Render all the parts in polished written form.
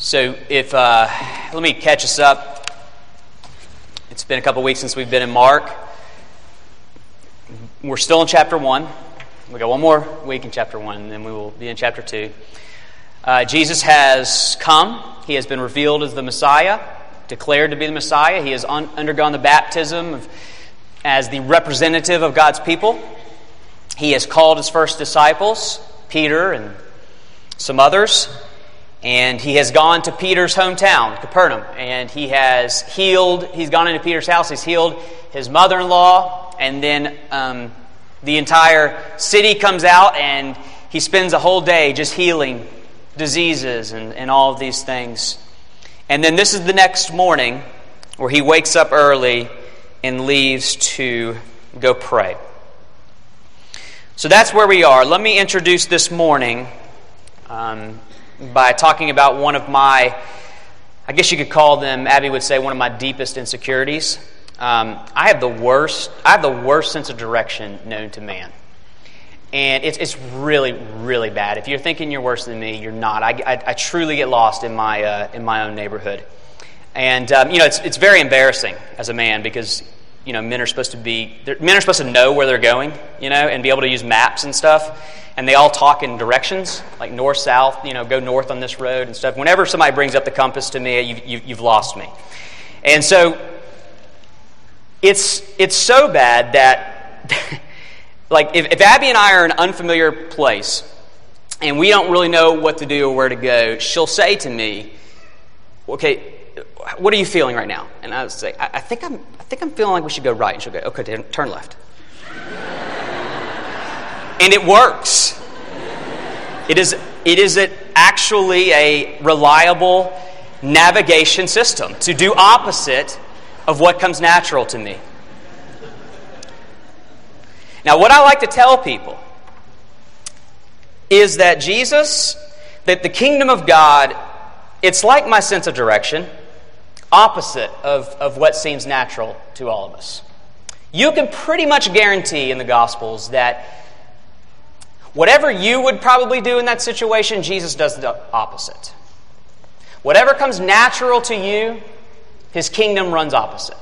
So let me catch us up. It's been a couple weeks since we've been in Mark. We're still in chapter 1. We got one more week in chapter 1, and then we will be in chapter 2. Jesus has come. He has been revealed as the Messiah, declared to be the Messiah. He has undergone the baptism as the representative of God's people. He has called his first disciples, Peter and some others. And he has gone to Peter's hometown, Capernaum, and he has healed. He's gone into Peter's house. He's healed his mother-in-law, and then the entire city comes out, and he spends a whole day just healing diseases and all of these things. And then this is the next morning where he wakes up early and leaves to go pray. So that's where we are. Let me introduce this morning by talking about one of my, I guess you could call them, Abby would say, one of my deepest insecurities. I have the worst sense of direction known to man. And it's really, really bad. If you're thinking you're worse than me, you're not. I truly get lost in my own neighborhood. And it's very embarrassing as a man because men are supposed to know where they're going, and be able to use maps and stuff. And they all talk in directions, like north, south, go north on this road and stuff. Whenever somebody brings up the compass to me, you've lost me. And so it's so bad that like if Abby and I are in an unfamiliar place and we don't really know what to do or where to go, she'll say to me, "Okay, what are you feeling right now?" And I would say, I think I'm feeling like we should go right." And she'll go, "Okay, turn left." And it works. It is actually a reliable navigation system to do opposite of what comes natural to me. Now, what I like to tell people is that that the kingdom of God, it's like my sense of direction, opposite of what seems natural to all of us. You can pretty much guarantee in the Gospels that whatever you would probably do in that situation, Jesus does the opposite. Whatever comes natural to you, his kingdom runs opposite.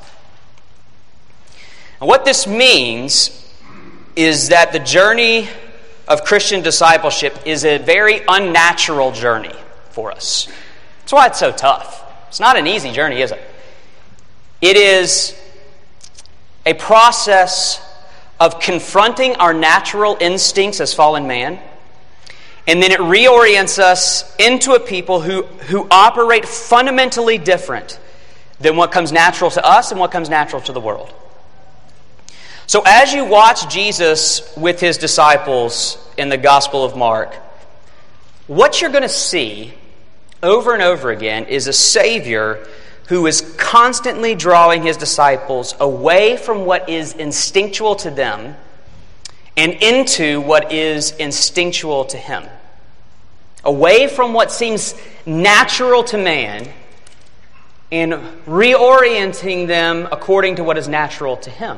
And what this means is that the journey of Christian discipleship is a very unnatural journey for us. That's why it's so tough. It's not an easy journey, is it? It is a process of confronting our natural instincts as fallen man, and then it reorients us into a people who operate fundamentally different than what comes natural to us and what comes natural to the world. So as you watch Jesus with his disciples in the Gospel of Mark, what you're going to see over and over again is a Savior who is constantly drawing his disciples away from what is instinctual to them and into what is instinctual to him. Away from what seems natural to man and reorienting them according to what is natural to him.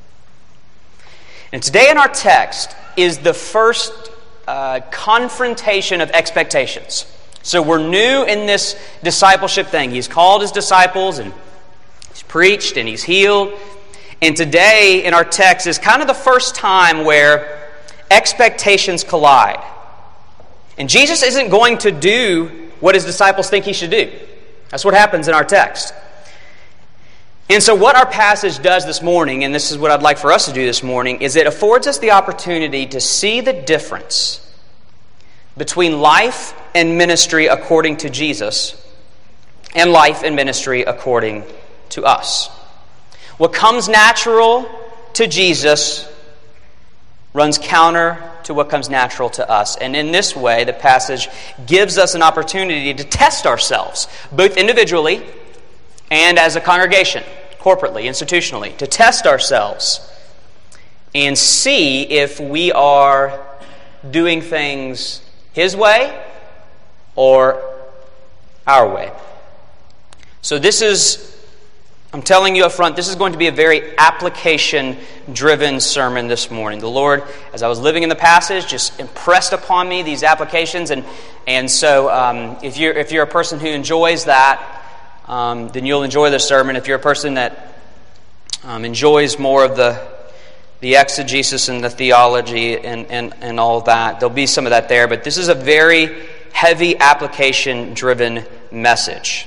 And today in our text is the first confrontation of expectations. So we're new in this discipleship thing. He's called his disciples and he's preached and he's healed. And today in our text is kind of the first time where expectations collide. And Jesus isn't going to do what his disciples think he should do. That's what happens in our text. And so what our passage does this morning, and this is what I'd like for us to do this morning, is it affords us the opportunity to see the difference between life and ministry according to Jesus and life and ministry according to us. What comes natural to Jesus runs counter to what comes natural to us. And in this way, the passage gives us an opportunity to test ourselves, both individually and as a congregation, corporately, institutionally, to test ourselves and see if we are doing things his way or our way. So this is I'm telling you up front, this is going to be a very application-driven sermon this morning. The Lord, as I was living in the passage, just impressed upon me these applications, and so if you're a person who enjoys that, then you'll enjoy this sermon. If you're a person that enjoys more of the exegesis and the theology and all of that, there'll be some of that there. But this is a very heavy application-driven message.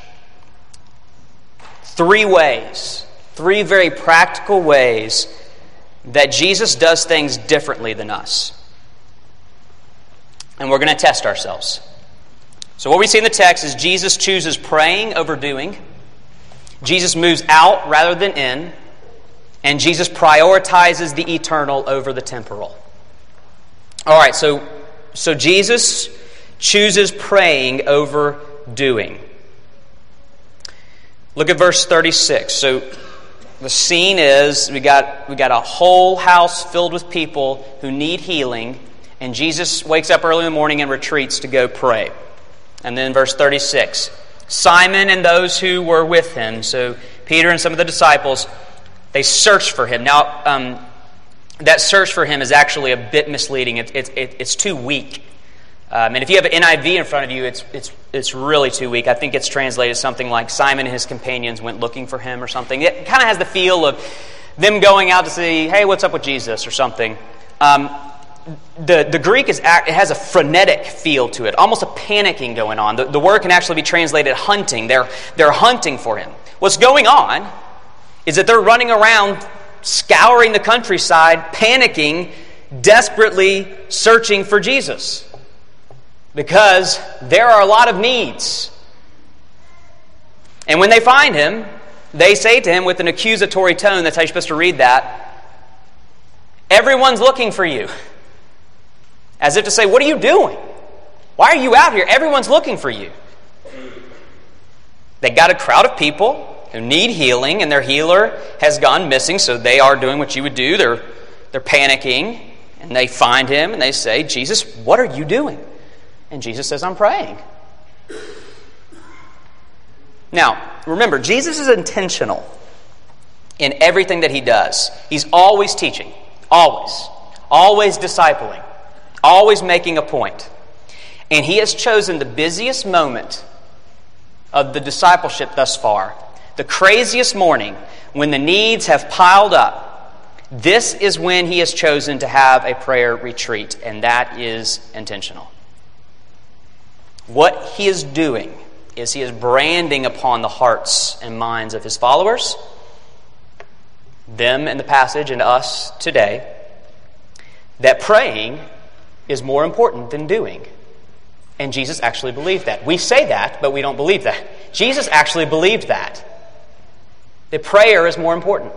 Three very practical ways that Jesus does things differently than us. And we're going to test ourselves. So what we see in the text is Jesus chooses praying over doing. Jesus moves out rather than in. And Jesus prioritizes the eternal over the temporal. All right, so Jesus chooses praying over doing. Look at verse 36. So the scene is we got a whole house filled with people who need healing, and Jesus wakes up early in the morning and retreats to go pray. And then verse 36, Simon and those who were with him, so Peter and some of the disciples, they searched for him. Now, that search for him is actually a bit misleading. It's too weak. And if you have an NIV in front of you, it's really too weak. I think it's translated something like Simon and his companions went looking for him or something. It kind of has the feel of them going out to see, hey, what's up with Jesus or something. The Greek it has a frenetic feel to it, almost a panicking going on. The word can actually be translated hunting. They're hunting for him. What's going on is that they're running around, scouring the countryside, panicking, desperately searching for Jesus. Because there are a lot of needs. And when they find him, they say to him with an accusatory tone, that's how you're supposed to read that, everyone's looking for you. As if to say, what are you doing? Why are you out here? Everyone's looking for you. They got a crowd of people who need healing, and their healer has gone missing, so they are doing what you would do. They're panicking, and they find him, and they say, Jesus, what are you doing? And Jesus says, I'm praying. Now, remember, Jesus is intentional in everything that he does. He's always teaching, always discipling, always making a point. And he has chosen the busiest moment of the discipleship thus far, the craziest morning, when the needs have piled up. This is when he has chosen to have a prayer retreat, and that is intentional. What he is doing is he is branding upon the hearts and minds of his followers, them in the passage and us today, that praying is more important than doing. And Jesus actually believed that. We say that, but we don't believe that. Jesus actually believed that. That prayer is more important.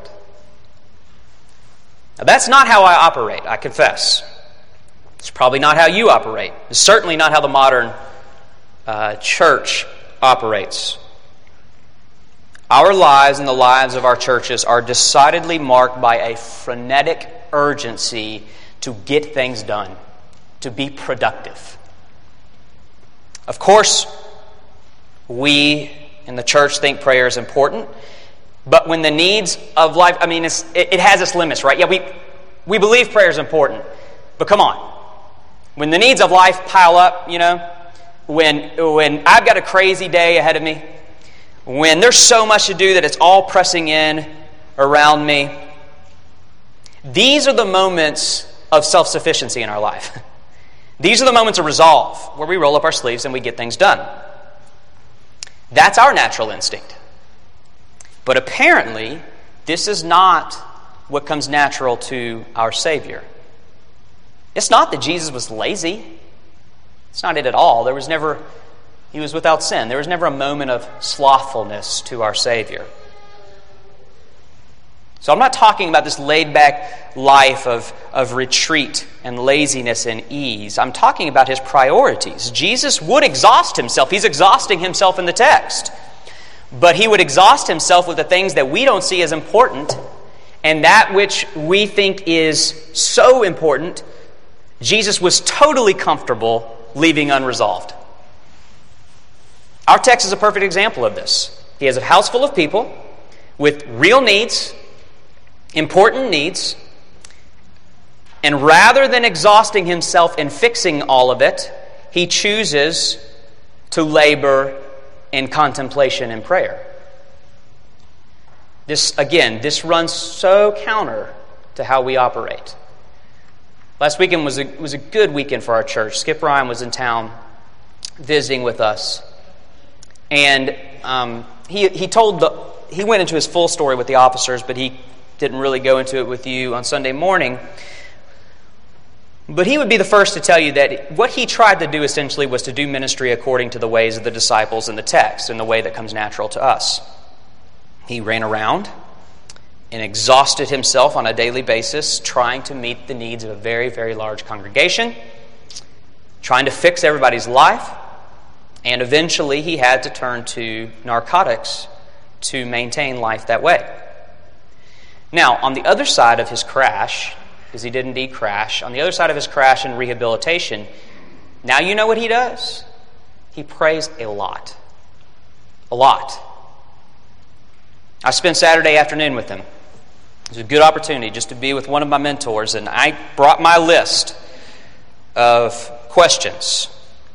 Now, that's not how I operate, I confess. It's probably not how you operate. It's certainly not how the modern church operates. Our lives and the lives of our churches are decidedly marked by a frenetic urgency to get things done, to be productive. Of course, we in the church think prayer is important, but when the needs of life, it has its limits, right? Yeah, we believe prayer is important, but come on. When the needs of life pile up, when I've got a crazy day ahead of me, when there's so much to do that it's all pressing in around me, these are the moments of self-sufficiency in our life. These are the moments of resolve, where we roll up our sleeves and we get things done. That's our natural instinct. But apparently, this is not what comes natural to our Savior. It's not that Jesus was lazy. It's not it at all. He was without sin. There was never a moment of slothfulness to our Savior. So I'm not talking about this laid-back life of retreat and laziness and ease. I'm talking about his priorities. Jesus would exhaust himself. He's exhausting himself in the text. But he would exhaust himself with the things that we don't see as important, and that which we think is so important, Jesus was totally comfortable leaving unresolved. Our text is a perfect example of this. He has a house full of people with real needs, important needs, and rather than exhausting himself in fixing all of it, he chooses to labor in contemplation and prayer. This runs so counter to how we operate. Last weekend was a good weekend for our church. Skip Ryan was in town visiting with us, and he went into his full story with the officers, but he didn't really go into it with you on Sunday morning. But he would be the first to tell you that what he tried to do essentially was to do ministry according to the ways of the disciples in the text, in the way that comes natural to us. He ran around and exhausted himself on a daily basis trying to meet the needs of a very, very large congregation, trying to fix everybody's life, and eventually he had to turn to narcotics to maintain life that way. Now, on the other side of his crash, because he did indeed crash, on the other side of his crash and rehabilitation, now you know what he does? He prays a lot. A lot. I spent Saturday afternoon with him. It was a good opportunity just to be with one of my mentors, and I brought my list of questions.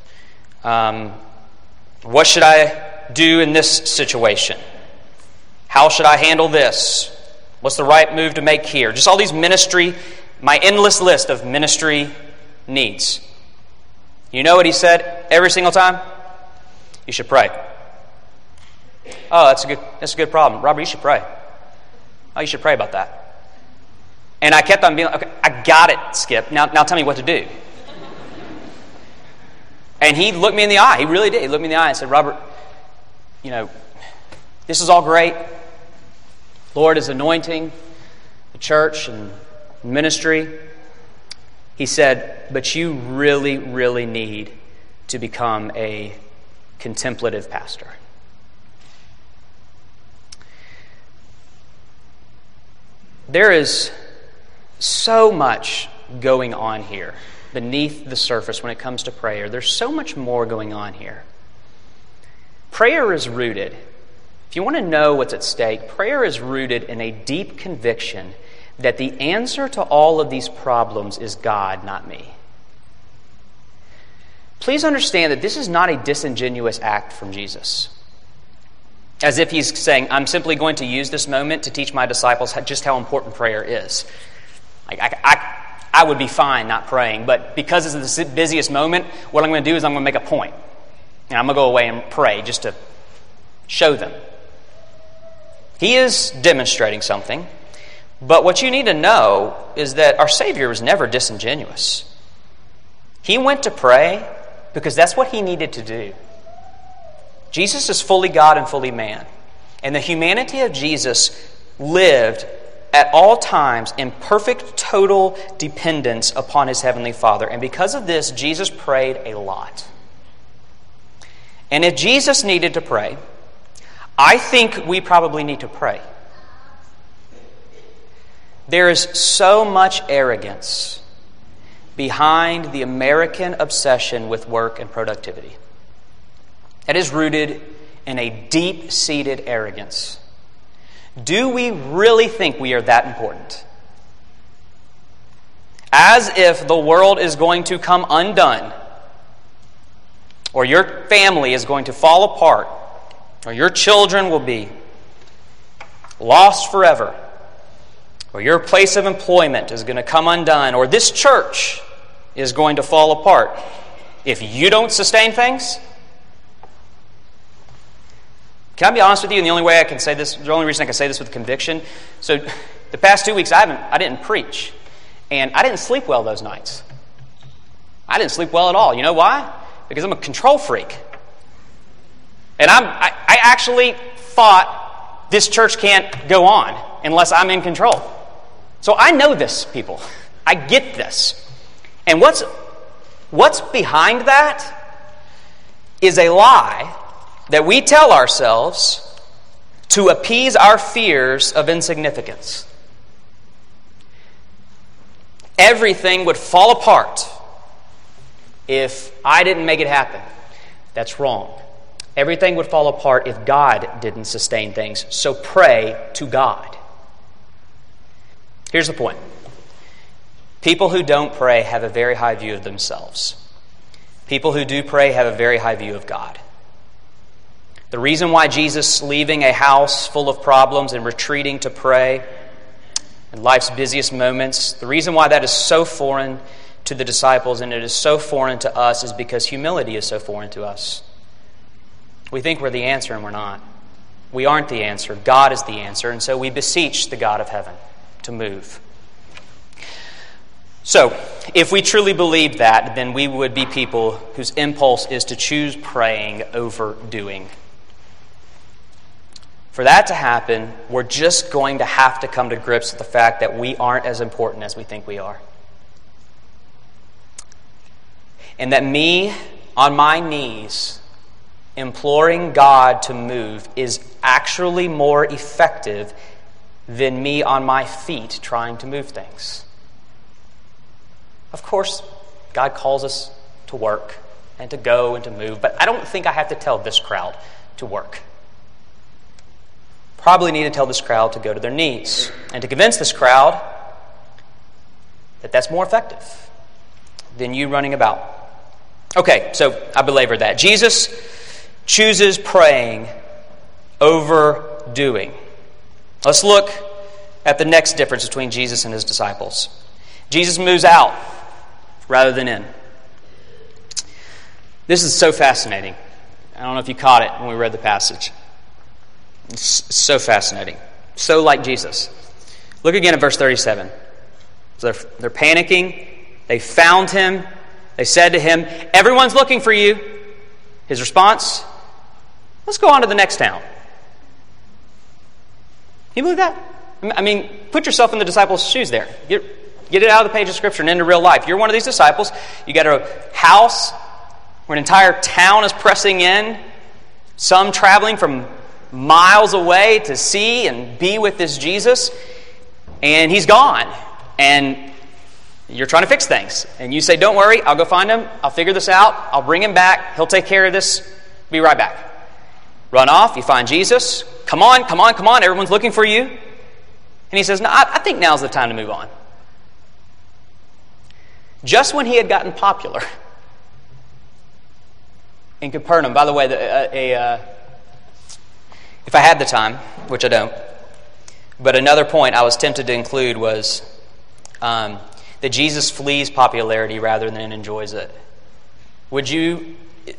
What should I do in this situation? How should I handle this? What's the right move to make here? Just all these my endless list of ministry needs. You know what he said every single time? You should pray. Oh, that's a good problem. Robert, you should pray. Oh, you should pray about that. And I kept on being like, okay, I got it, Skip. Now tell me what to do. And he looked me in the eye. He really did. He looked me in the eye and said, Robert, this is all great. Lord is anointing the church and ministry. He said, but you really, really need to become a contemplative pastor. There is so much going on here beneath the surface when it comes to prayer. There's so much more going on here. Prayer is rooted. If you want to know what's at stake, prayer is rooted in a deep conviction that the answer to all of these problems is God, not me. Please understand that this is not a disingenuous act from Jesus. As if he's saying, I'm simply going to use this moment to teach my disciples just how important prayer is. I would be fine not praying, but because it's the busiest moment, what I'm going to do is I'm going to make a point. And I'm going to go away and pray just to show them. He is demonstrating something, but what you need to know is that our Savior was never disingenuous. He went to pray because that's what he needed to do. Jesus is fully God and fully man. And the humanity of Jesus lived at all times in perfect, total dependence upon his heavenly Father. And because of this, Jesus prayed a lot. And if Jesus needed to pray, I think we probably need to pray. There is so much arrogance behind the American obsession with work and productivity. It is rooted in a deep-seated arrogance. Do we really think we are that important? As if the world is going to come undone, or your family is going to fall apart, or your children will be lost forever, or your place of employment is going to come undone, or this church is going to fall apart if you don't sustain things. Can I be honest with you? And the only way I can say this, the only reason I can say this with conviction, so the past 2 weeks I didn't preach, and I didn't sleep well those nights. I didn't sleep well at all. You know why? Because I'm a control freak. And I actually thought this church can't go on unless I'm in control. So I know this, people. I get this. And what's behind that is a lie that we tell ourselves to appease our fears of insignificance. Everything would fall apart if I didn't make it happen. That's wrong. Everything would fall apart if God didn't sustain things. So pray to God. Here's the point. People who don't pray have a very high view of themselves. People who do pray have a very high view of God. The reason why Jesus leaving a house full of problems and retreating to pray in life's busiest moments, the reason why that is so foreign to the disciples and it is so foreign to us is because humility is so foreign to us. We think we're the answer and we're not. We aren't the answer. God is the answer, and so we beseech the God of heaven to move. So, if we truly believed that, then we would be people whose impulse is to choose praying over doing. For that to happen, we're just going to have to come to grips with the fact that we aren't as important as we think we are. And that me, on my knees, imploring God to move is actually more effective than me on my feet trying to move things. Of course, God calls us to work and to go and to move, but I don't think I have to tell this crowd to work. Probably need to tell this crowd to go to their knees and to convince this crowd that that's more effective than you running about. Okay, so I belabor that. Jesus chooses praying over doing. Let's look at the next difference between Jesus and his disciples. Jesus moves out rather than in. This is so fascinating. I don't know if you caught it when we read the passage. It's so fascinating. So like Jesus. Look again at verse 37. So they're panicking. They found him. They said to him, "Everyone's looking for you." His response, "Let's go on to the next town." Can you believe that? I mean, put yourself in the disciples' shoes there. Get it out of the page of Scripture and into real life. You're one of these disciples. You got a house where an entire town is pressing in, some traveling from miles away to see and be with this Jesus, and he's gone. And you're trying to fix things. And you say, "Don't worry, I'll go find him. I'll figure this out. I'll bring him back. He'll take care of this. Be right back." Run off. You find Jesus. "Come on, come on, come on. Everyone's looking for you." And he says, "No, I think now's the time to move on." Just when he had gotten popular in Capernaum, by the way, if I had the time, which I don't, but another point I was tempted to include was that Jesus flees popularity rather than enjoys it. Would you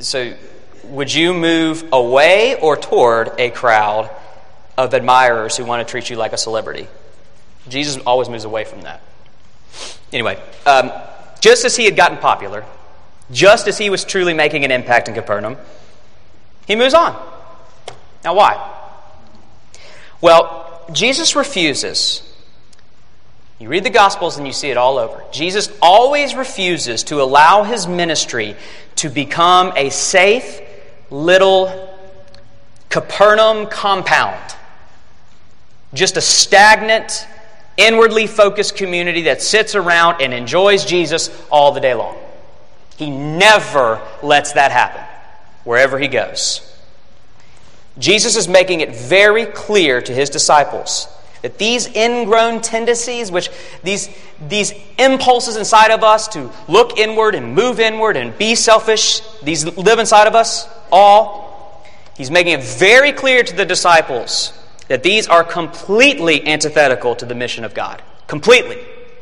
move away or toward a crowd of admirers who want to treat you like a celebrity? Jesus always moves away from that. Anyway, just as he had gotten popular, just as he was truly making an impact in Capernaum, he moves on. Now why? Well, Jesus refuses. You read the Gospels and you see it all over. Jesus always refuses to allow his ministry to become a safe little Capernaum compound. Just a stagnant, inwardly focused community that sits around and enjoys Jesus all the day long. He never lets that happen wherever he goes. Jesus is making it very clear to his disciples that these ingrown tendencies, which these impulses inside of us to look inward and move inward and be selfish, these live inside of us all. He's making it very clear to the disciples that these are completely antithetical to the mission of God. Completely.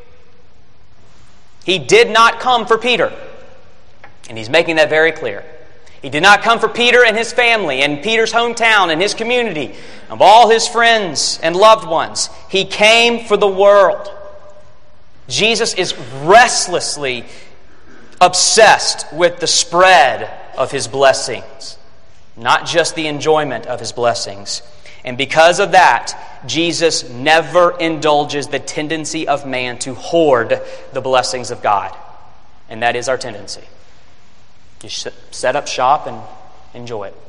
He did not come for Peter. And he's making that very clear. He did not come for Peter and his family and Peter's hometown and his community, of all his friends and loved ones. He came for the world. Jesus is restlessly obsessed with the spread of his blessings, not just the enjoyment of his blessings. And because of that, Jesus never indulges the tendency of man to hoard the blessings of God. And that is our tendency. You set up shop and enjoy it.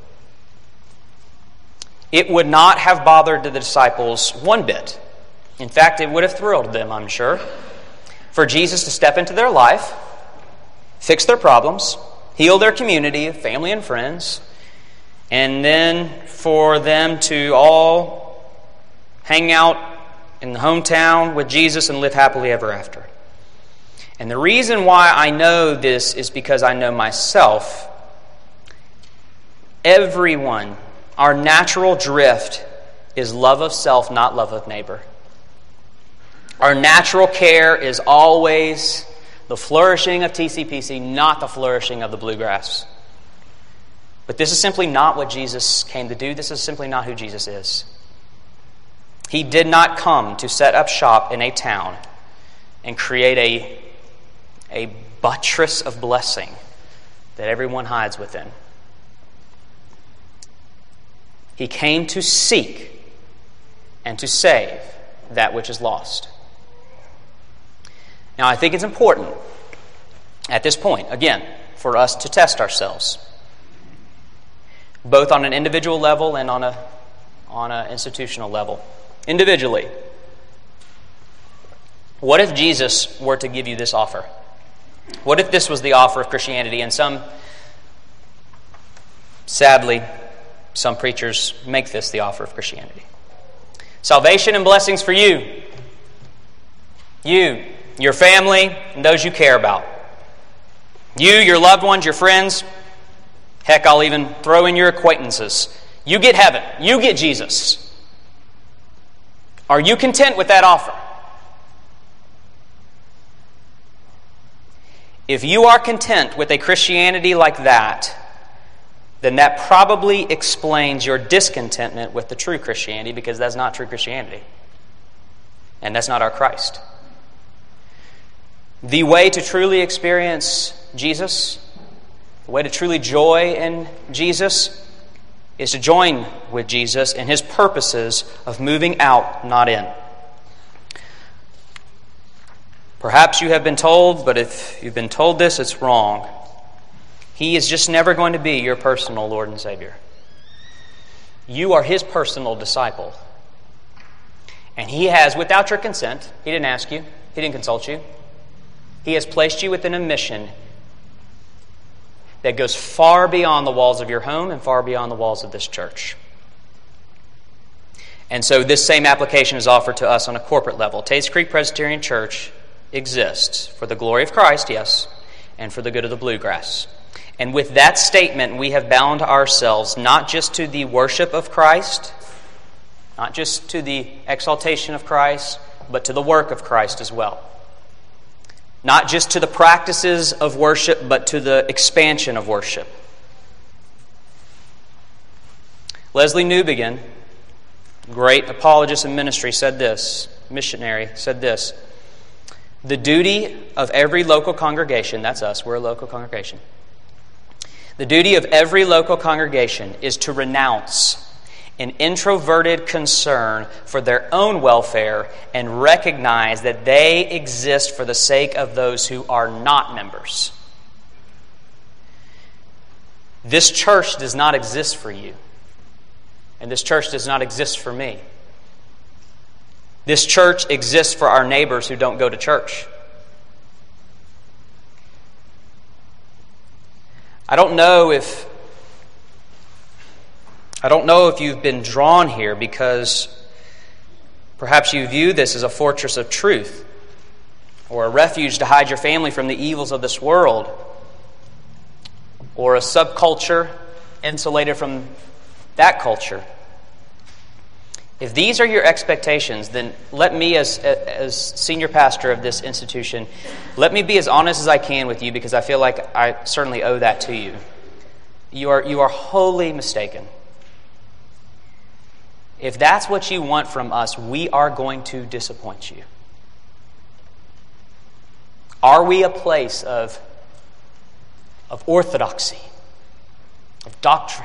It would not have bothered the disciples one bit. In fact, it would have thrilled them, I'm sure, for Jesus to step into their life, fix their problems, heal their community of family and friends, and then for them to all hang out in the hometown with Jesus and live happily ever after. And the reason why I know this is because I know myself. Everyone, our natural drift is love of self, not love of neighbor. Our natural care is always the flourishing of TCPC, not the flourishing of the bluegrass. But this is simply not what Jesus came to do. This is simply not who Jesus is. He did not come to set up shop in a town and create a buttress of blessing that everyone hides within. He came to seek and to save that which is lost. Now, I think it's important at this point, again, for us to test ourselves, both on an individual level and on an institutional level. Individually, what if Jesus were to give you this offer? What if this was the offer of Christianity? And sadly, some preachers make this the offer of Christianity. Salvation and blessings for you, your family, and those you care about. You, your loved ones, your friends. Heck, I'll even throw in your acquaintances. You get heaven. You get Jesus. Are you content with that offer? If you are content with a Christianity like that, then that probably explains your discontentment with the true Christianity, because that's not true Christianity. And that's not our Christ. The way to truly experience Jesus, the way to truly joy in Jesus, is to join with Jesus in His purposes of moving out, not in. Perhaps you have been told, but if you've been told this, it's wrong. He is just never going to be your personal Lord and Savior. You are His personal disciple. And He has, without your consent, He didn't ask you, He didn't consult you, He has placed you within a mission that goes far beyond the walls of your home and far beyond the walls of this church. And so this same application is offered to us on a corporate level. Tates Creek Presbyterian Church exists for the glory of Christ, yes, and for the good of the bluegrass. And with that statement, we have bound ourselves not just to the worship of Christ, not just to the exaltation of Christ, but to the work of Christ as well. Not just to the practices of worship, but to the expansion of worship. Leslie Newbegin, great apologist in ministry, said this, missionary, said this: the duty of every local congregation, that's us, we're a local congregation. The duty of every local congregation is to renounce an introverted concern for their own welfare and recognize that they exist for the sake of those who are not members. This church does not exist for you, and this church does not exist for me. This church exists for our neighbors who don't go to church. I don't know if you've been drawn here because perhaps you view this as a fortress of truth or a refuge to hide your family from the evils of this world, or a subculture insulated from that culture. If these are your expectations, then let me, as senior pastor of this institution, let me be as honest as I can with you, because I feel like I certainly owe that to you. You are wholly mistaken. If that's what you want from us, we are going to disappoint you. Are we a place of orthodoxy, of doctrine?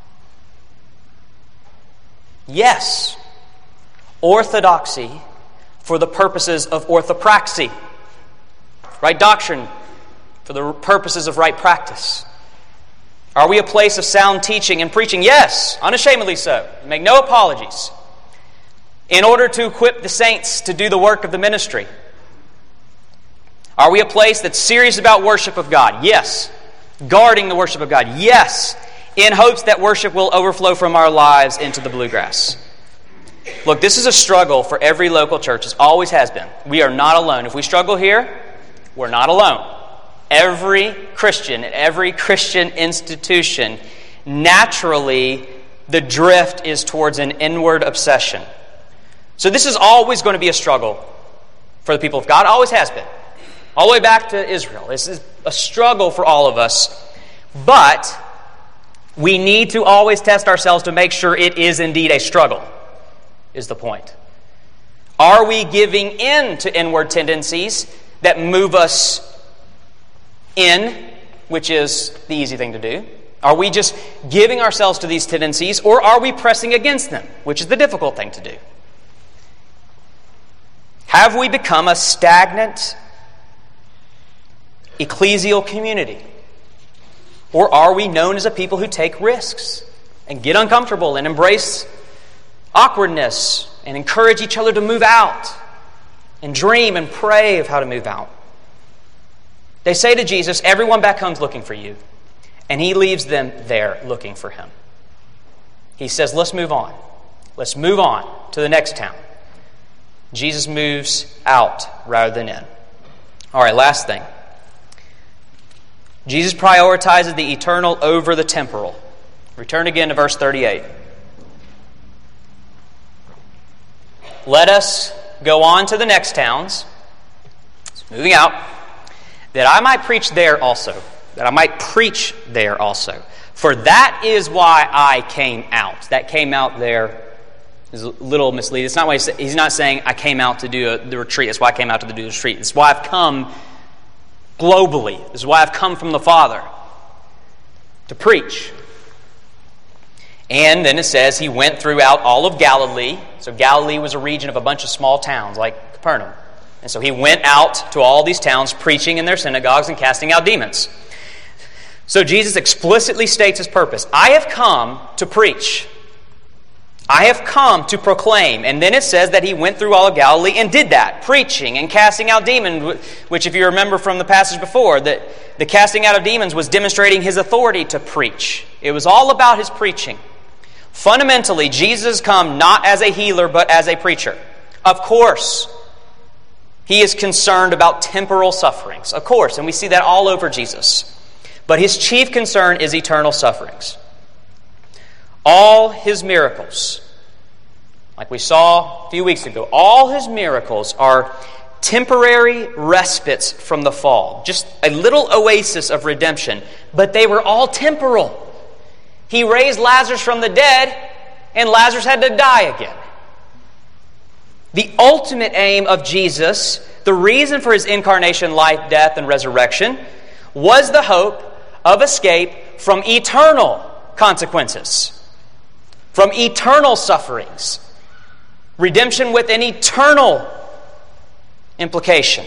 Yes. Orthodoxy for the purposes of orthopraxy. Right doctrine for the purposes of right practice. Are we a place of sound teaching and preaching? Yes, unashamedly so. Make no apologies. In order to equip the saints to do the work of the ministry. Are we a place that's serious about worship of God? Yes. Guarding the worship of God? Yes. in hopes that worship will overflow from our lives into the bluegrass. Look, this is a struggle for every local church. It always has been. We are not alone. If we struggle here, we're not alone. Every Christian at every Christian institution, naturally, the drift is towards an inward obsession. So this is always going to be a struggle for the people of God. Always has been. All the way back to Israel. This is a struggle for all of us. But we need to always test ourselves to make sure it is indeed a struggle, is the point. Are we giving in to inward tendencies that move us in, which is the easy thing to do? Are we just giving ourselves to these tendencies, or are we pressing against them, which is the difficult thing to do? Have we become a stagnant ecclesial community? Or are we known as a people who take risks and get uncomfortable and embrace awkwardness and encourage each other to move out and dream and pray of how to move out? They say to Jesus, everyone back home's looking for you. And he leaves them there looking for him. He says, let's move on. Let's move on to the next town. Jesus moves out rather than in. All right, last thing. Jesus prioritizes the eternal over the temporal. Return again to verse 38. Let us go on to the next towns. It's moving out. That I might preach there also. That I might preach there also. For that is why I came out. That came out there is a little misleading. It's not why he's not saying I came out to do the retreat. That's why I came out to do the retreat. It's why I've come globally. This is why I've come from the Father to preach. And then it says he went throughout all of Galilee. So Galilee was a region of a bunch of small towns like Capernaum. And so he went out to all these towns preaching in their synagogues and casting out demons. So Jesus explicitly states his purpose. I have come to preach. I have come to proclaim. And then it says that he went through all of Galilee and did that, preaching and casting out demons, which if you remember from the passage before, that the casting out of demons was demonstrating his authority to preach. It was all about his preaching. Fundamentally, Jesus has come not as a healer, but as a preacher. Of course, he is concerned about temporal sufferings. Of course, and we see that all over Jesus. But his chief concern is eternal sufferings. All his miracles, like we saw a few weeks ago, all his miracles are temporary respites from the fall. Just a little oasis of redemption. But they were all temporal. He raised Lazarus from the dead, and Lazarus had to die again. The ultimate aim of Jesus, the reason for his incarnation, life, death, and resurrection, was the hope of escape from eternal consequences, from eternal sufferings, redemption with an eternal implication.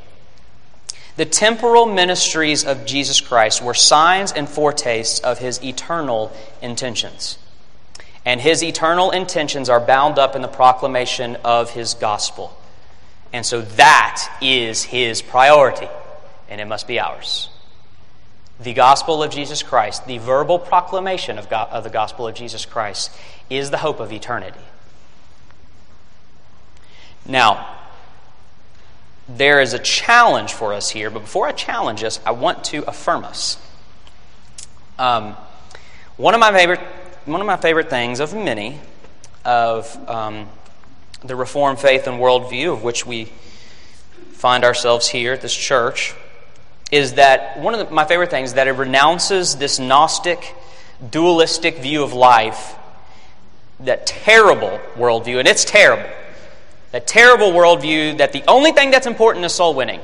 The temporal ministries of Jesus Christ were signs and foretastes of his eternal intentions. And his eternal intentions are bound up in the proclamation of his gospel. And so that is his priority, and it must be ours. The gospel of Jesus Christ, the verbal proclamation of the gospel of Jesus Christ, is the hope of eternity. Now, there is a challenge for us here, but before I challenge us, I want to affirm us. One of my favorite things of many of the Reformed faith and worldview of which we find ourselves here at this church is that my favorite things is that it renounces this Gnostic, dualistic view of life, that terrible worldview, and it's terrible. That terrible worldview that the only thing that's important is soul winning.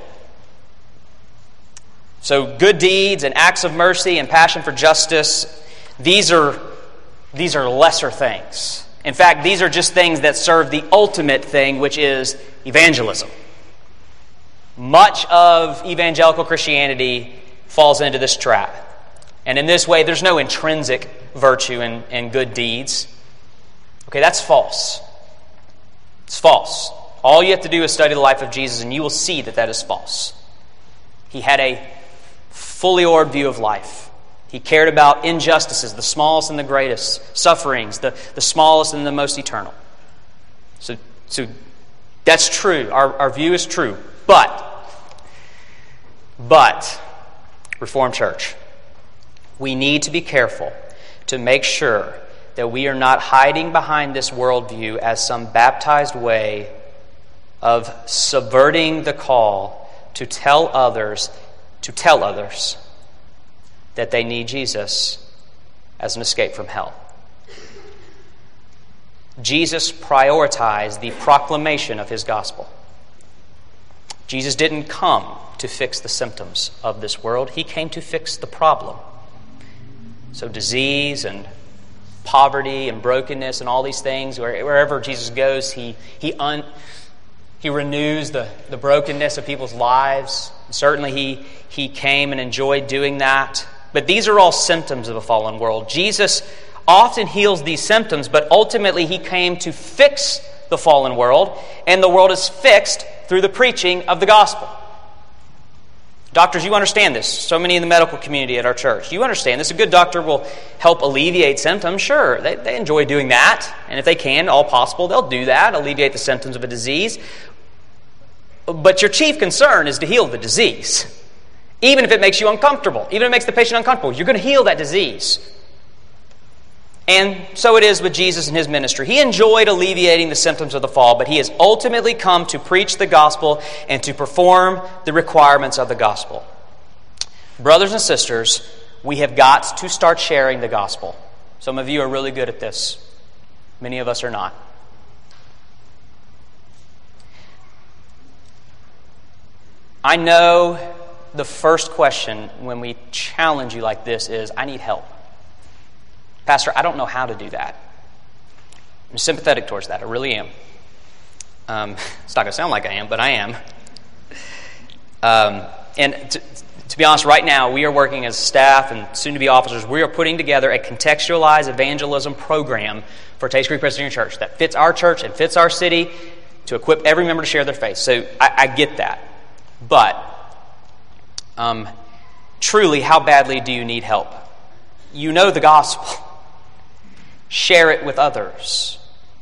So good deeds and acts of mercy and passion for justice, these are lesser things. In fact, these are just things that serve the ultimate thing, which is evangelism. Much of evangelical Christianity falls into this trap. And in this way, there's no intrinsic virtue in good deeds. Okay, that's false. It's false. All you have to do is study the life of Jesus, and you will see that that is false. He had a fully orbed view of life. He cared about injustices, the smallest and the greatest, sufferings, the smallest and the most eternal. So that's true. Our view is true. But, Reformed Church, we need to be careful to make sure that we are not hiding behind this worldview as some baptized way of subverting the call to tell others that they need Jesus as an escape from hell. Jesus prioritized the proclamation of his gospel. Jesus didn't come to fix the symptoms of this world. He came to fix the problem. So disease and poverty and brokenness and all these things, wherever Jesus goes, he renews the brokenness of people's lives. Certainly he came and enjoyed doing that. But these are all symptoms of a fallen world. Jesus often heals these symptoms, but ultimately he came to fix the fallen world, and the world is fixed through the preaching of the gospel. Doctors, you understand this. So many in the medical community at our church. You understand this. A good doctor will help alleviate symptoms. Sure, they enjoy doing that. And if they can, all possible, they'll do that, alleviate the symptoms of a disease. But your chief concern is to heal the disease. Even if it makes you uncomfortable, even if it makes the patient uncomfortable, you're going to heal that disease. And so it is with Jesus and his ministry. He enjoyed alleviating the symptoms of the fall, but he has ultimately come to preach the gospel and to perform the requirements of the gospel. Brothers and sisters, we have got to start sharing the gospel. Some of you are really good at this. Many of us are not. I know the first question when we challenge you like this is, I need help. Pastor, I don't know how to do that. I'm sympathetic towards that. I really am. It's not going to sound like I am, but I am. And to be honest, right now, we are working as staff and soon-to-be officers. We are putting together a contextualized evangelism program for Taste Creek Presbyterian Church that fits our church and fits our city to equip every member to share their faith. So I get that. But truly, how badly do you need help? You know the gospel. Share it with others.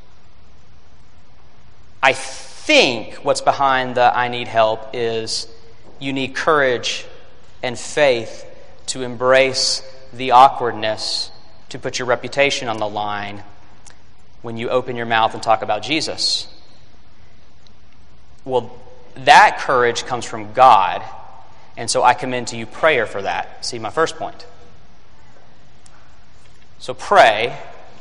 I think what's behind the I need help is you need courage and faith to embrace the awkwardness, to put your reputation on the line when you open your mouth and talk about Jesus. Well, that courage comes from God, and so I commend to you prayer for that. See, my first point. So pray.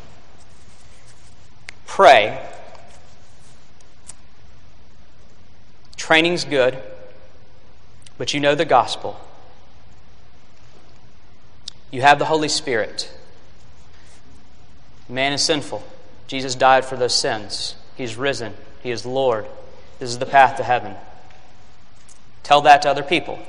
Training's good, but you know the gospel. You have the Holy Spirit. Man is sinful. Jesus died for those sins. He's risen. He is Lord. This is the path to heaven. Tell that to other people.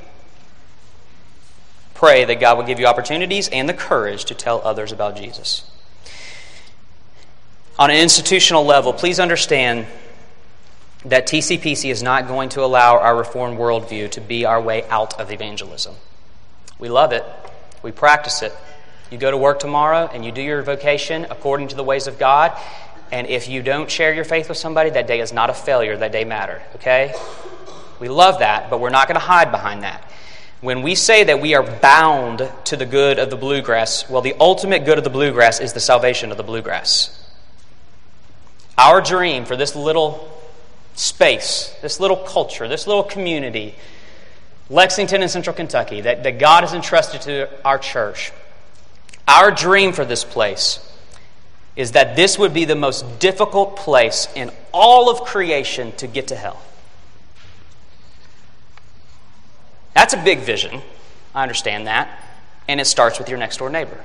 Pray that God will give you opportunities and the courage to tell others about Jesus. On an institutional level, please understand that TCPC is not going to allow our Reformed worldview to be our way out of evangelism. We love it. We practice it. You go to work tomorrow and you do your vocation according to the ways of God. And if you don't share your faith with somebody, that day is not a failure. That day mattered. Okay? We love that, but we're not going to hide behind that. When we say that we are bound to the good of the bluegrass, well, the ultimate good of the bluegrass is the salvation of the bluegrass. Our dream for this little space, this little culture, this little community, Lexington and Central Kentucky, that God has entrusted to our church, our dream for this place is that this would be the most difficult place in all of creation to get to hell. That's a big vision. I understand that. And it starts with your next door neighbor.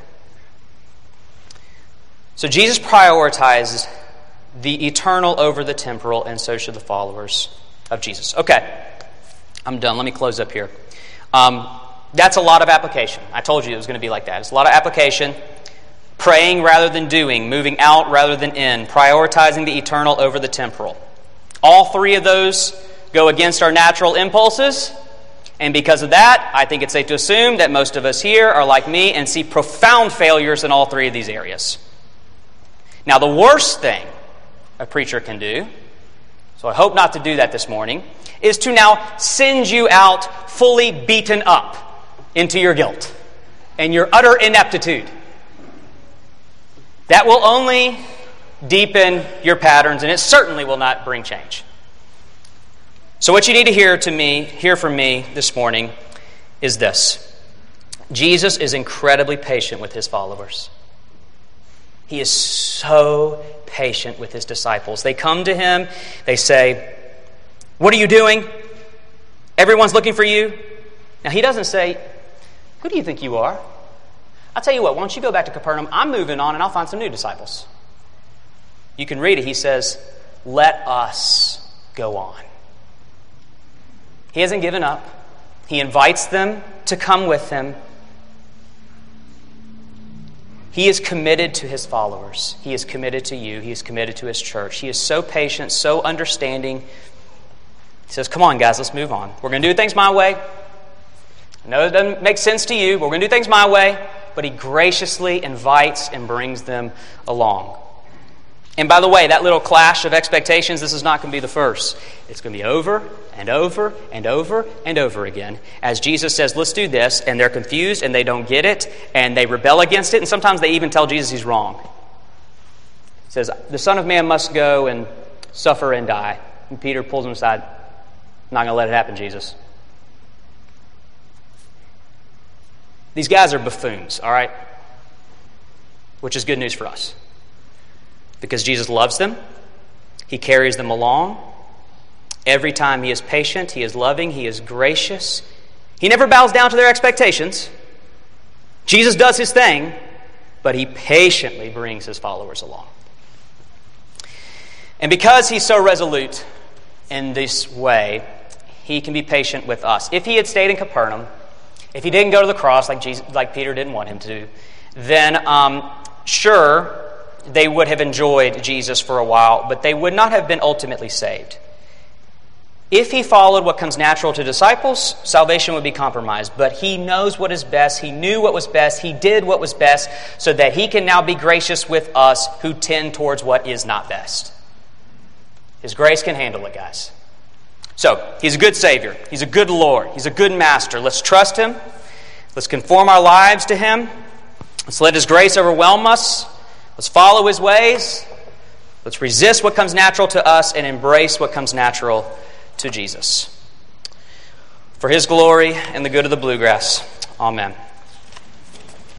So Jesus prioritizes the eternal over the temporal, and so should the followers of Jesus. Okay, I'm done. Let me close up here. That's a lot of application. I told you it was going to be like that. It's a lot of application. Praying rather than doing, moving out rather than in, prioritizing the eternal over the temporal. All three of those go against our natural impulses, And because of that, I think it's safe to assume that most of us here are like me and see profound failures in all three of these areas. Now, the worst thing a preacher can do, so I hope not to do that this morning, is to now send you out fully beaten up into your guilt and your utter ineptitude. That will only deepen your patterns, and it certainly will not bring change. So what you need to hear from me this morning is this. Jesus is incredibly patient with his followers. He is so patient with his disciples. They come to him, they say, "What are you doing? Everyone's looking for you." Now he doesn't say, "Who do you think you are? I'll tell you what, why don't you go back to Capernaum? I'm moving on and I'll find some new disciples." You can read it. He says, "Let us go on." He hasn't given up. He invites them to come with him. He is committed to his followers. He is committed to you. He is committed to his church. He is so patient, so understanding. He says, "Come on, guys, let's move on. We're going to do things my way. I know it doesn't make sense to you, but we're going to do things my way." But he graciously invites and brings them along. And by the way, that little clash of expectations, this is not going to be the first. It's going to be over and over and over and over again. As Jesus says, "Let's do this," and they're confused and they don't get it, and they rebel against it, and sometimes they even tell Jesus he's wrong. He says, "The Son of Man must go and suffer and die." And Peter pulls him aside. "I'm not going to let it happen, Jesus." These guys are buffoons, all right? Which is good news for us. Because Jesus loves them. He carries them along. Every time he is patient, he is loving, he is gracious. He never bows down to their expectations. Jesus does his thing, but he patiently brings his followers along. And because he's so resolute in this way, he can be patient with us. If he had stayed in Capernaum, if he didn't go to the cross like Peter didn't want him to, then sure, they would have enjoyed Jesus for a while, but they would not have been ultimately saved. If he followed what comes natural to disciples, salvation would be compromised. But he knows what is best. He knew what was best. He did what was best so that he can now be gracious with us who tend towards what is not best. His grace can handle it, guys. So, he's a good Savior. He's a good Lord. He's a good Master. Let's trust him. Let's conform our lives to him. Let's let his grace overwhelm us. Let's follow his ways. Let's resist what comes natural to us and embrace what comes natural to Jesus. For his glory and the good of the bluegrass. Amen.